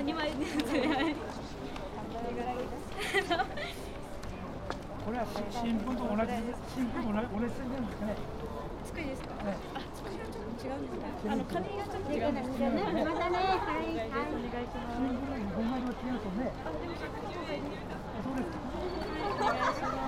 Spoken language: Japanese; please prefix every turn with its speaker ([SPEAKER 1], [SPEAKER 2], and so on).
[SPEAKER 1] 2枚ですね。
[SPEAKER 2] これは新聞と同じなんですかね。
[SPEAKER 1] 作りですか。あ、作りがちょっと違うんですね。紙がちょっと違うんですね。
[SPEAKER 3] またね、はい、はい。
[SPEAKER 1] お願いします。
[SPEAKER 2] 5枚は違うとね。
[SPEAKER 1] あ、でも100個がいいですか。
[SPEAKER 2] そうですか。
[SPEAKER 1] お願いします。